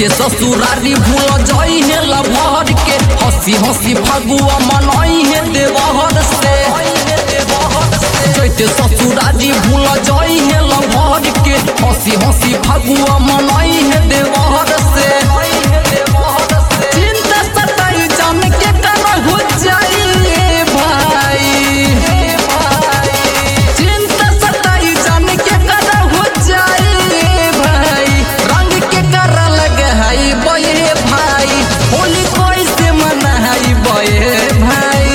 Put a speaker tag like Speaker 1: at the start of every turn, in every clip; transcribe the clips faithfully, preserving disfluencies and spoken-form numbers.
Speaker 1: जैते ससुरारी भूल जाई है लभर के हंसी हंसी फगुआ मनई है देवहर से जैते ससुरारी भूल जाई है लभर के हंसी हंसी फगुआ मनई है देवहर से चिंता सताई जान के कर हो जाई भाई चिंता सताई जान के कर हो जाई भाई रंग के कर लगे हाई बये भाई होली कैसे मनाई बये भाई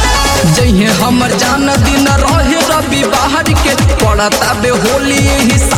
Speaker 1: जइहे हमर जान दिन रहे रवि बाहर के पड़ता बे होली हिस्सा